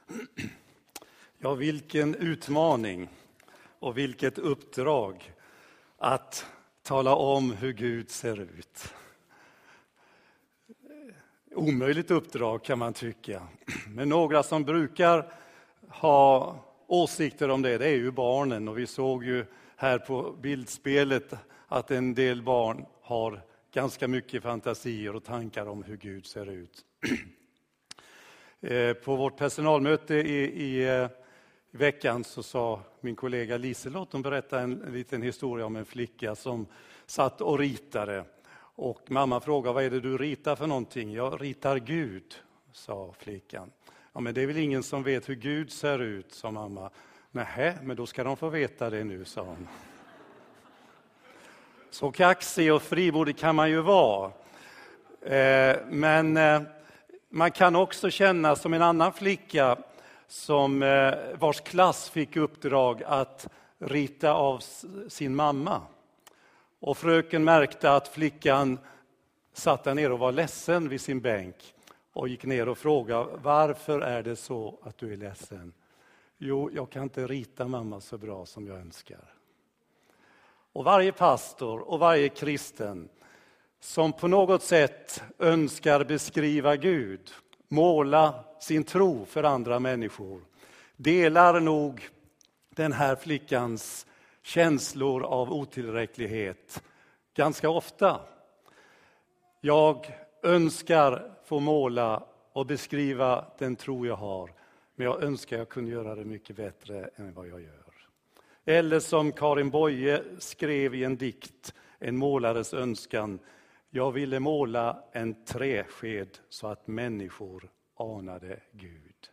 Ja, vilken utmaning och vilket uppdrag att tala om hur Gud ser ut. Omöjligt uppdrag kan man tycka. Men några som brukar ha åsikter om det är ju barnen. Och vi såg ju här på bildspelet att en del barn har ganska mycket fantasier och tankar om hur Gud ser ut. På vårt personalmöte i veckan så sa min kollega Liselott, hon berättade en liten historia om en flicka som satt och ritade. Och mamma frågade, vad är det du ritar för någonting? Jag ritar Gud, sa flickan. Ja, men det är väl ingen som vet hur Gud ser ut, sa mamma. Nej, men då ska de få veta det nu, sa hon. Så kaxig och frimodig kan man ju vara. Men man kan också känna som en annan flicka som vars klass fick uppdrag att rita av sin mamma. Och fröken märkte att flickan satt där ner och var ledsen vid sin bänk. Och gick ner och frågade, varför är det så att du är ledsen? Jo, jag kan inte rita mamma så bra som jag önskar. Och varje pastor och varje kristen som på något sätt önskar beskriva Gud, måla sin tro för andra människor, delar nog den här flickans känslor av otillräcklighet ganska ofta. Jag önskar få måla och beskriva den tro jag har, men jag önskar jag kunde göra det mycket bättre än vad jag gör. Eller som Karin Boye skrev i en dikt, en målares önskan, jag ville måla en träsked så att människor anade Gud.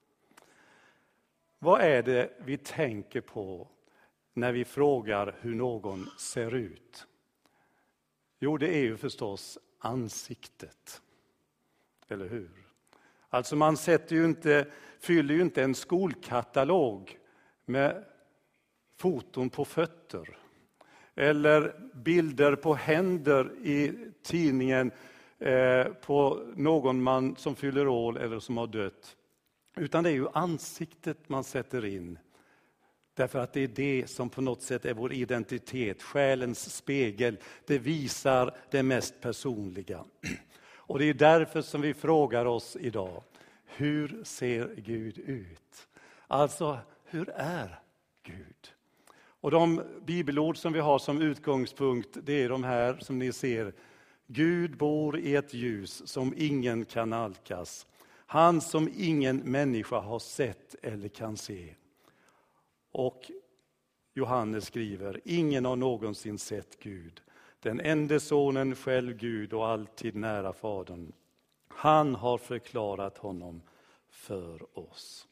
Vad är det vi tänker på när vi frågar hur någon ser ut? Jo, det är ju förstås ansiktet. Eller hur? Alltså man fyller ju inte en skolkatalog med foton på fötter. Eller bilder på händer i tidningen på någon man som fyller år eller som har dött. Utan det är ju ansiktet man sätter in. Därför att det är det som på något sätt är vår identitet, själens spegel. Det visar det mest personliga. Och det är därför som vi frågar oss idag, hur ser Gud ut? Alltså, hur är Gud? Och de bibelord som vi har som utgångspunkt, det är de här som ni ser. Gud bor i ett ljus som ingen kan nalkas. Han som ingen människa har sett eller kan se. Och Johannes skriver, ingen har någonsin sett Gud. Den enda sonen, själv Gud och alltid nära Fadern. Han har förklarat honom för oss.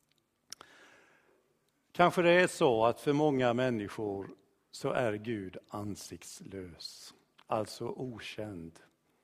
Kanske det är så att för många människor så är Gud ansiktslös, alltså okänd.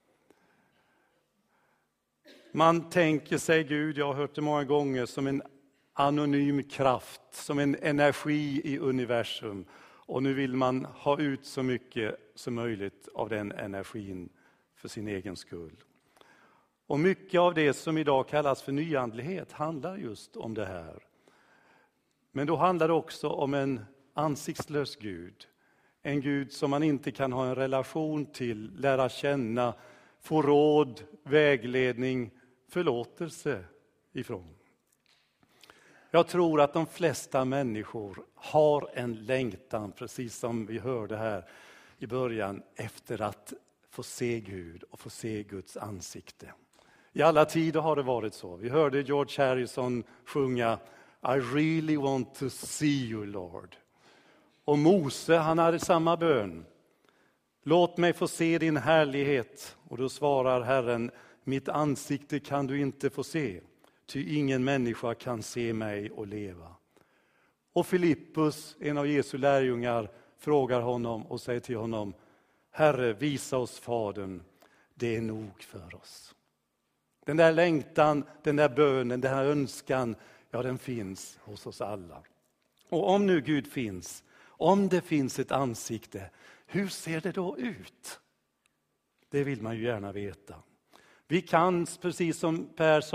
Man tänker sig Gud, jag har hört det många gånger, som en anonym kraft, som en energi i universum. Och nu vill man ha ut så mycket som möjligt av den energin för sin egen skull. Och mycket av det som idag kallas för nyandlighet handlar just om det här. Men då handlar det också om en ansiktslös Gud. En Gud som man inte kan ha en relation till, lära känna, få råd, vägledning, förlåtelse ifrån. Jag tror att de flesta människor har en längtan, precis som vi hörde här i början, efter att få se Gud och få se Guds ansikte. I alla tider har det varit så. Vi hörde George Harrison sjunga I really want to see you, Lord. Och Mose, han hade samma bön. Låt mig få se din härlighet. Och då svarar Herren, mitt ansikte kan du inte få se. Ty ingen människa kan se mig och leva. Och Filippus, en av Jesu lärjungar, frågar honom och säger till honom, Herre, visa oss Fadern, det är nog för oss. Den där längtan, den där bönen, den här önskan, ja, den finns hos oss alla. Och om nu Gud finns, om det finns ett ansikte, hur ser det då ut? Det vill man ju gärna veta. Vi kan, precis som Per sa,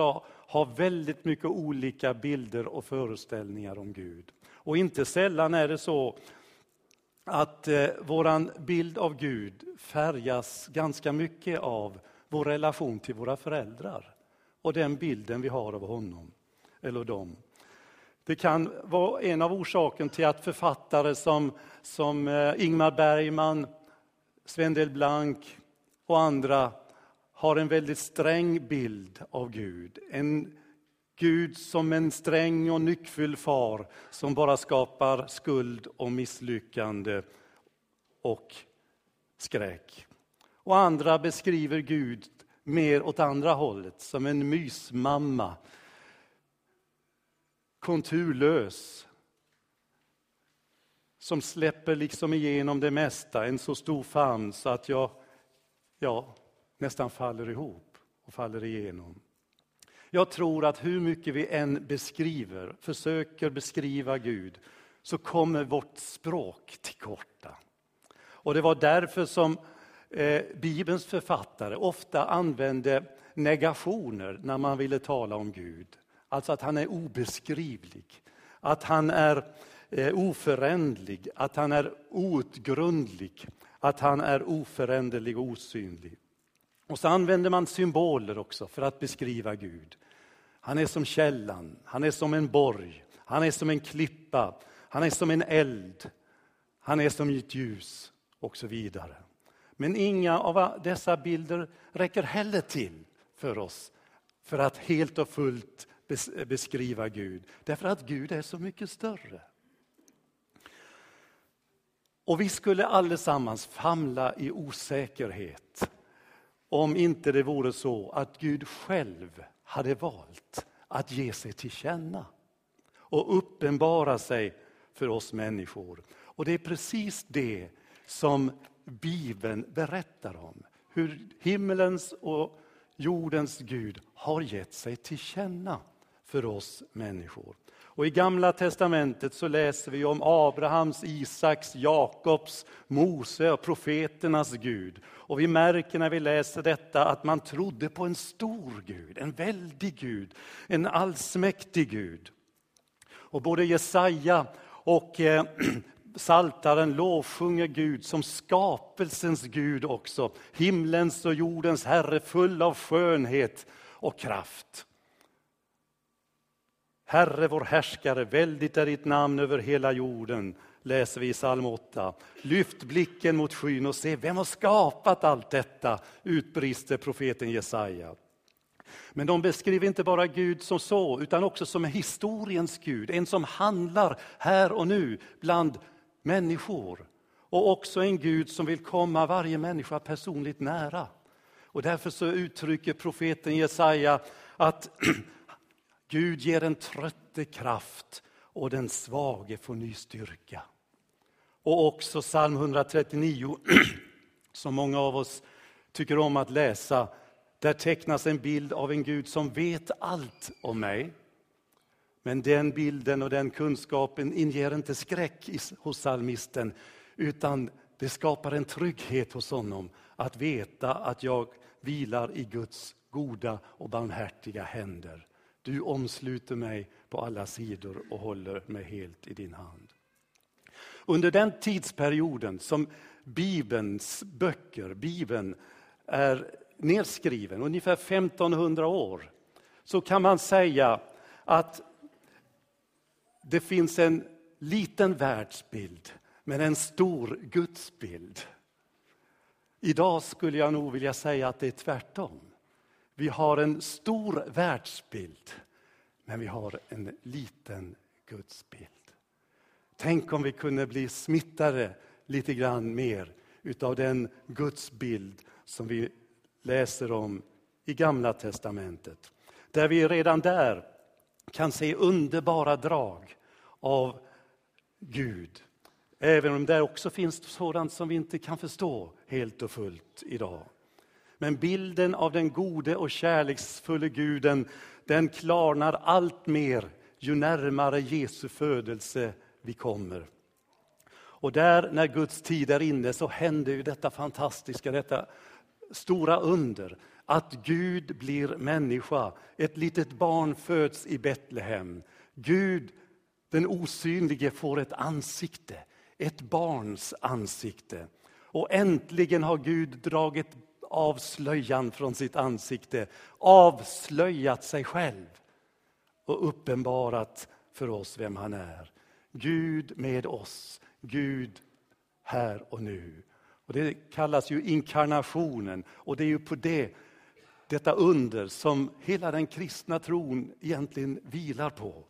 har väldigt mycket olika bilder och föreställningar om Gud. Och inte sällan är det så att våran bild av Gud färgas ganska mycket av vår relation till våra föräldrar och den bilden vi har av honom eller dem. Det kan vara en av orsaken till att författare som Ingmar Bergman, Sven Delblanc och andra har en väldigt sträng bild av Gud. En Gud som en sträng och nyckfull far som bara skapar skuld och misslyckande och skräck. Och andra beskriver Gud mer åt andra hållet, som en mysmamma. Konturlös. Som släpper liksom igenom det mesta. En så stor famn så att jag nästan faller ihop och faller igenom. Jag tror att hur mycket vi än försöker beskriva Gud, så kommer vårt språk till korta. Och det var därför som Bibelns författare ofta använde negationer när man ville tala om Gud. Alltså att han är obeskrivlig, att han är oförändlig, att han är outgrundlig, att han är oföränderlig och osynlig. Och så använder man symboler också för att beskriva Gud. Han är som källan, han är som en borg, han är som en klippa, han är som en eld, han är som ett ljus och så vidare. Men inga av dessa bilder räcker heller till för oss för att helt och fullt beskriva Gud. Därför att Gud är så mycket större. Och vi skulle allesammans famla i osäkerhet om inte det vore så att Gud själv hade valt att ge sig till känna och uppenbara sig för oss människor. Och det är precis det som Bibeln berättar om. Hur himmelens och jordens Gud har gett sig till känna för oss människor. Och i Gamla testamentet så läser vi om Abrahams, Isaks, Jakobs, Mose och profeternas Gud. Och vi märker när vi läser detta att man trodde på en stor Gud, en väldig Gud, en allsmäktig Gud. Och både Jesaja och Psaltaren lovsjunger Gud som skapelsens Gud också. Himlens och jordens Herre, full av skönhet och kraft. Herre vår härskare, väldigt är ditt namn över hela jorden, läser vi i psalm 8. Lyft blicken mot skyn och se, vem har skapat allt detta, utbrister profeten Jesaja. Men de beskriver inte bara Gud som så, utan också som historiens Gud. En som handlar här och nu bland människor. Och också en Gud som vill komma varje människa personligt nära. Och därför så uttrycker profeten Jesaja att Gud ger en trötte kraft och den svage får ny styrka. Och också psalm 139 som många av oss tycker om att läsa. Där tecknas en bild av en Gud som vet allt om mig. Men den bilden och den kunskapen inger inte skräck hos psalmisten, utan det skapar en trygghet hos honom att veta att jag vilar i Guds goda och barmhärtiga händer. Du omsluter mig på alla sidor och håller mig helt i din hand. Under den tidsperioden som Bibeln är nedskriven, ungefär 1500 år, så kan man säga att det finns en liten världsbild men en stor gudsbild. Idag skulle jag nog vilja säga att det är tvärtom. Vi har en stor världsbild, men vi har en liten gudsbild. Tänk om vi kunde bli smittade lite grann mer utav den gudsbild som vi läser om i Gamla testamentet. Där vi redan där kan se underbara drag av Gud. Även om det också finns sådant som vi inte kan förstå helt och fullt idag. Men bilden av den gode och kärleksfulla Guden, den klarnar allt mer ju närmare Jesu födelse vi kommer. Och där när Guds tid är inne så händer ju detta fantastiska, detta stora under. att Gud blir människa. Ett litet barn föds i Betlehem. Gud, den osynlige, får ett ansikte. Ett barns ansikte. Och äntligen har Gud dragit av slöjan från sitt ansikte. Avslöjat sig själv. Och uppenbarat för oss vem han är. Gud med oss. Gud här och nu. Och det kallas ju inkarnationen. Och det är ju på detta under som hela den kristna tron egentligen vilar på.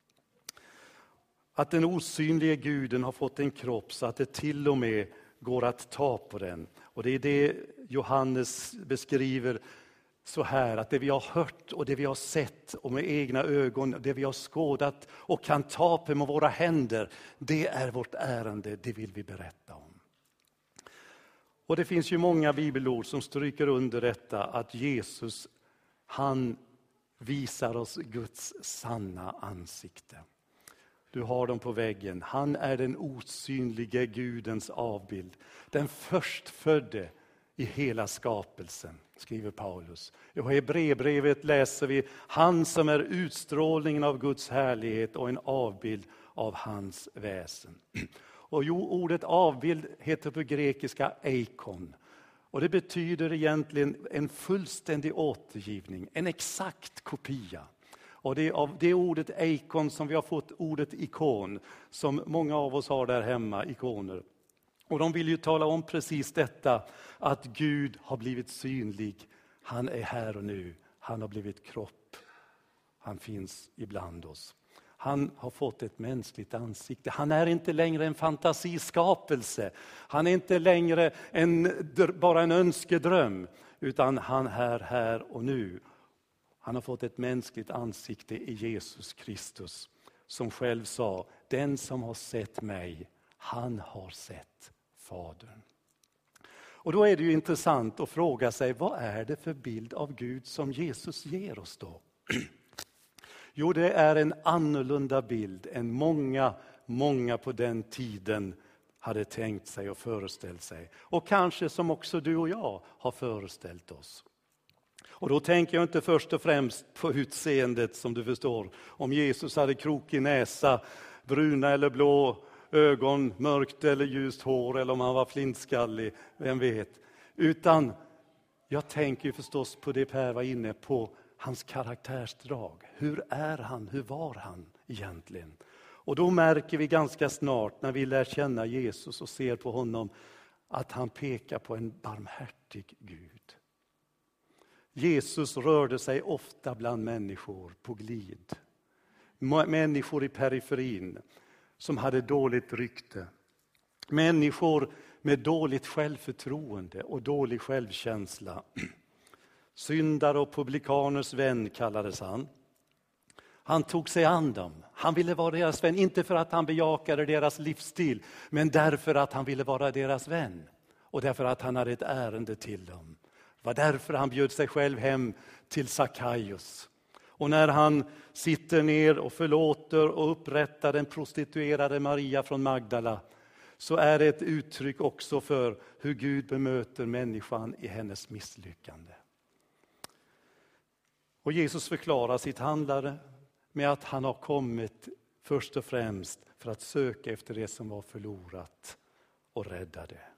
Att den osynliga guden har fått en kropp så att det till och med går att ta på den. Och det är det Johannes beskriver så här, att det vi har hört och det vi har sett och med egna ögon, det vi har skådat och kan ta på med våra händer, det är vårt ärende, det vill vi berätta om. Och det finns ju många bibelord som stryker under detta, att Jesus, han visar oss Guds sanna ansikte. Du har dem på väggen. Han är den osynlige Gudens avbild. Den förstfödde i hela skapelsen, skriver Paulus. I Hebreerbrevet läser vi: han som är utstrålningen av Guds härlighet och en avbild av hans väsen. Och ordet avbild heter på grekiska eikon. Och det betyder egentligen en fullständig återgivning, en exakt kopia. Och det är av det ordet eikon som vi har fått ordet ikon, som många av oss har där hemma, ikoner. Och de vill ju tala om precis detta, att Gud har blivit synlig. Han är här och nu. Han har blivit kropp. Han finns ibland oss. Han har fått ett mänskligt ansikte. Han är inte längre en fantasiskapelse. Han är inte längre bara en önskedröm, utan han är här och nu. Han har fått ett mänskligt ansikte i Jesus Kristus, som själv sa: den som har sett mig, han har sett Fadern. Och då är det ju intressant att fråga sig, vad är det för bild av Gud som Jesus ger oss då? Jo, det är en annorlunda bild än många på den tiden hade tänkt sig och föreställt sig. Och kanske som också du och jag har föreställt oss. Och då tänker jag inte först och främst på utseendet, som du förstår. Om Jesus hade krokig näsa, bruna eller blå ögon, mörkt eller ljust hår, eller om han var flintskallig, vem vet. Utan jag tänker förstås på det Per var inne på, hans karaktärsdrag. Hur är han? Hur var han egentligen? Och då märker vi ganska snart, när vi lär känna Jesus och ser på honom, att han pekar på en barmhärtig Gud. Jesus rörde sig ofta bland människor på glid. Människor i periferin som hade dåligt rykte. Människor med dåligt självförtroende och dålig självkänsla. Syndare och publikaners vän kallades han. Han tog sig an dem. Han ville vara deras vän, inte för att han bejakade deras livsstil, men därför att han ville vara deras vän. Och därför att han hade ett ärende till dem. Det var därför han bjöd sig själv hem till Sackaios. Och när han sitter ner och förlåter och upprättar den prostituerade Maria från Magdala, så är det ett uttryck också för hur Gud bemöter människan i hennes misslyckande. Och Jesus förklarar sitt handlande med att han har kommit först och främst för att söka efter det som var förlorat och rädda det.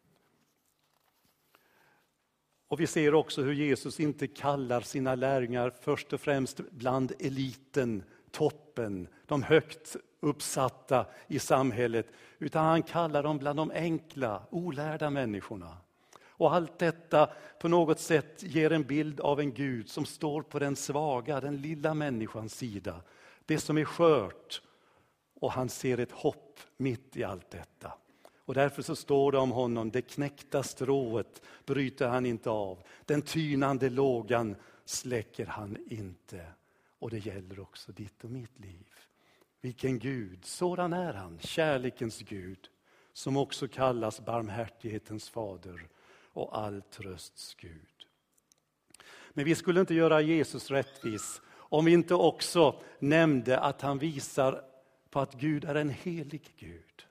Och vi ser också hur Jesus inte kallar sina lärjungar först och främst bland eliten, toppen, de högt uppsatta i samhället, utan han kallar dem bland de enkla, olärda människorna. Och allt detta på något sätt ger en bild av en Gud som står på den svaga, den lilla människans sida. Det som är skört, och han ser ett hopp mitt i allt detta. Och därför så står det om honom: det knäckta strået bryter han inte av. Den tynande lågan släcker han inte. Och det gäller också ditt och mitt liv. Vilken Gud, sådan är han, kärlekens Gud, som också kallas barmhärtighetens fader och all trösts Gud. Men vi skulle inte göra Jesus rättvis om vi inte också nämnde att han visar på att Gud är en helig Gud.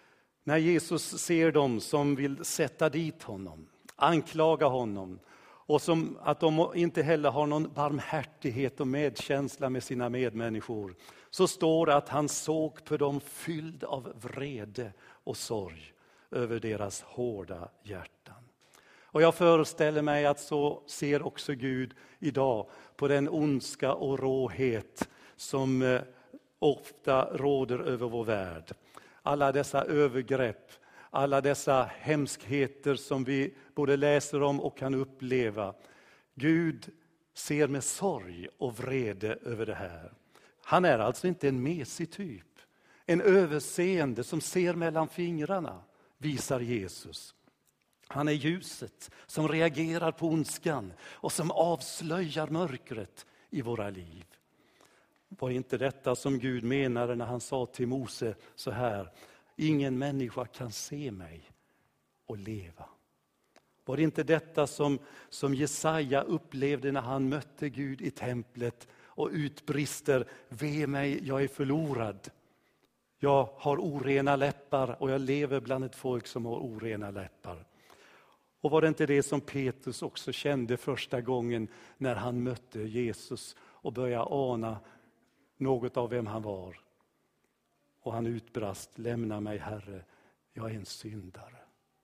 När Jesus ser dem som vill sätta dit honom, anklaga honom Och som att de inte heller har någon barmhärtighet och medkänsla med sina medmänniskor. Så står det att han såg på dem fylld av vrede och sorg över deras hårda hjärtan. Och jag föreställer mig att så ser också Gud idag på den ondska och råhet som ofta råder över vår värld. Alla dessa övergrepp, alla dessa hemskheter som vi både läser om och kan uppleva. Gud ser med sorg och vrede över det här. Han är alltså inte en mesig typ. En överseende som ser mellan fingrarna, visar Jesus. Han är ljuset som reagerar på ondskan och som avslöjar mörkret i våra liv. Var inte detta som Gud menade när han sa till Mose så här: ingen människa kan se mig och leva. Var det inte detta som Jesaja upplevde när han mötte Gud i templet och utbrister: ve mig, jag är förlorad. Jag har orena läppar och jag lever bland ett folk som har orena läppar. Och var det inte det som Petrus också kände första gången när han mötte Jesus och började ana något av vem han var? Och han utbrast: lämna mig, Herre, jag är en syndare.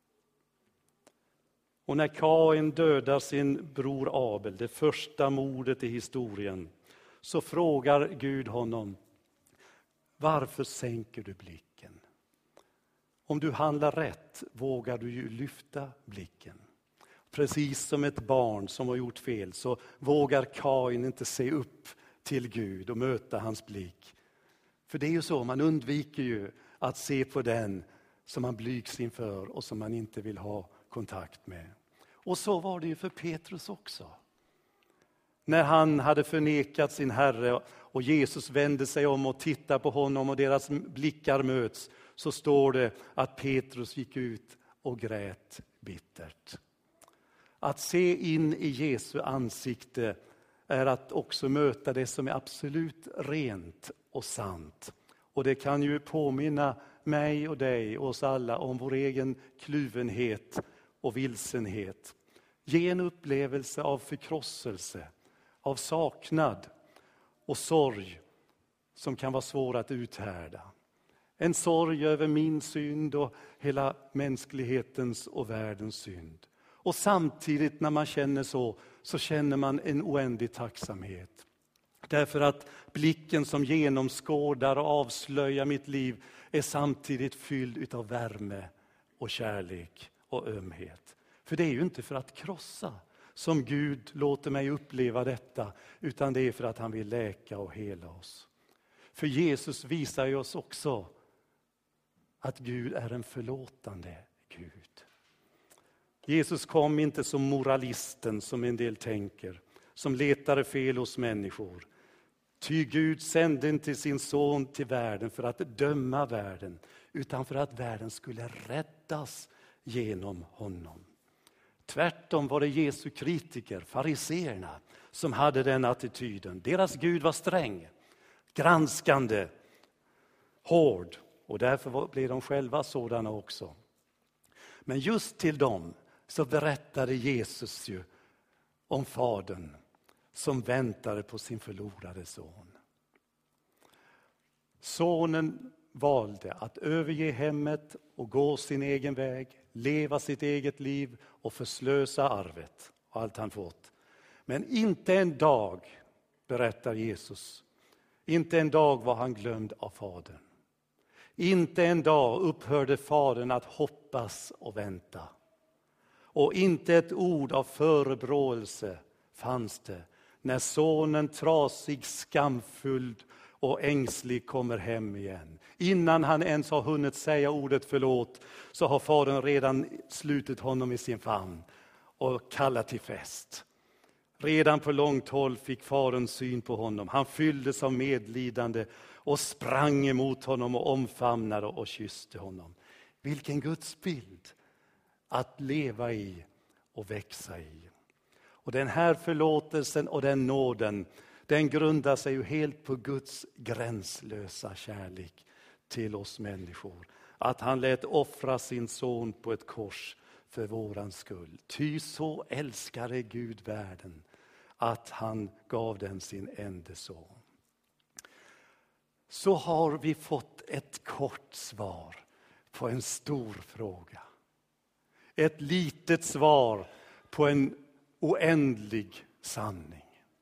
Och när Kain dödar sin bror Abel, det första mordet i historien, så frågar Gud honom: varför sänker du blicken? Om du handlar rätt vågar du ju lyfta blicken. Precis som ett barn som har gjort fel så vågar Kain inte se upp till Gud och möta hans blick. För det är ju så, man undviker ju att se på den som man blygs inför och som man inte vill ha kontakt med. Och så var det ju för Petrus också. När han hade förnekat sin Herre och Jesus vände sig om och tittade på honom och deras blickar möts, så står det att Petrus gick ut och grät bittert. Att se in i Jesu ansikte är att också möta det som är absolut rent och sant. Och det kan ju påminna mig och dig och oss alla om vår egen kluvenhet och vilsenhet. Ge en upplevelse av förkrosselse, av saknad och sorg som kan vara svår att uthärda. En sorg över min synd och hela mänsklighetens och världens synd. Och samtidigt när man känner så känner man en oändlig tacksamhet. Därför att blicken som genomskådar och avslöjar mitt liv är samtidigt fylld av värme och kärlek och ömhet. För det är ju inte för att krossa som Gud låter mig uppleva detta, utan det är för att han vill läka och hela oss. För Jesus visar ju oss också att Gud är en förlåtande Gud. Jesus kom inte som moralisten som en del tänker, som letade fel hos människor. Ty Gud sände inte sin son till världen för att döma världen, utan för att världen skulle räddas genom honom. Tvärtom var det Jesu kritiker, fariseerna, som hade den attityden. Deras Gud var sträng, granskande, hård, och därför blev de själva sådana också. Men just till dem så berättade Jesus ju om Fadern som väntade på sin förlorade son. Sonen valde att överge hemmet och gå sin egen väg, leva sitt eget liv och förslösa arvet och allt han fått. Men inte en dag, berättar Jesus, inte en dag var han glömd av Fadern. Inte en dag upphörde Fadern att hoppas och vänta. Och inte ett ord av förebråelse fanns det när sonen trasig, skamfull och ängslig kommer hem igen. Innan han ens har hunnit säga ordet förlåt så har Fadern redan slutit honom i sin famn och kallat till fest. Redan på långt håll fick Fadern syn på honom. Han fylldes av medlidande och sprang emot honom och omfamnade och kysste honom. Vilken gudsbild att leva i och växa i. Och den här förlåtelsen och den nåden, den grundar sig ju helt på Guds gränslösa kärlek till oss människor. Att han lät offra sin son på ett kors för våran skull. Ty så älskade Gud världen att han gav den sin enda son. Så har vi fått ett kort svar på en stor fråga. Ett litet svar på en oändlig sanning.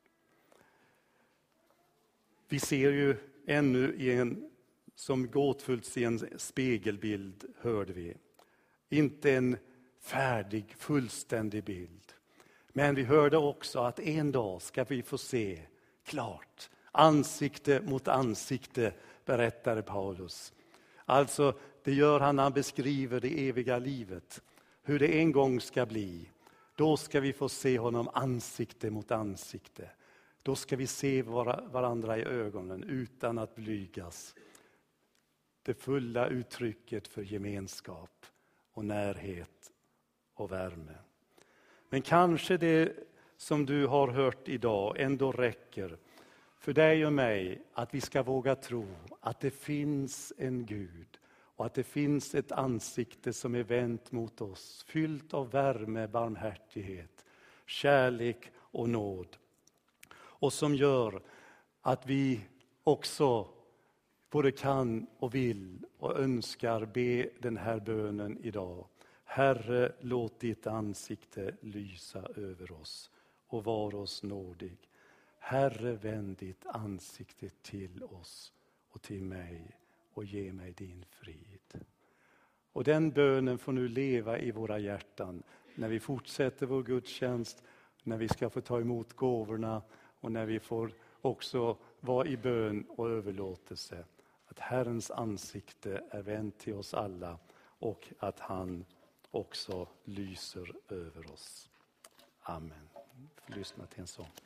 Vi ser ju ännu som gåtfullt i en spegelbild, hörde vi. Inte en färdig, fullständig bild. Men vi hörde också att en dag ska vi få se klart. Ansikte mot ansikte, berättade Paulus. Alltså, det gör han när han beskriver det eviga livet. Hur det en gång ska bli. Då ska vi få se honom ansikte mot ansikte. Då ska vi se varandra i ögonen utan att blygas. Det fulla uttrycket för gemenskap och närhet och värme. Men kanske det som du har hört idag ändå räcker för dig och mig att vi ska våga tro att det finns en Gud och att det finns ett ansikte som är vänt mot oss, fyllt av värme, barmhärtighet, kärlek och nåd. Och som gör att vi också både kan och vill och önskar be den här bönen idag. Herre, låt ditt ansikte lysa över oss och var oss nådig. Herre, vänd ditt ansikte till oss och till mig och ge mig din frid. Och den bönen får nu leva i våra hjärtan när vi fortsätter vår gudstjänst, när vi ska få ta emot gåvorna och när vi får också vara i bön och överlåtelse. Att Herrens ansikte är vänt till oss alla och att han också lyser över oss. Amen. Lyssna till en sång.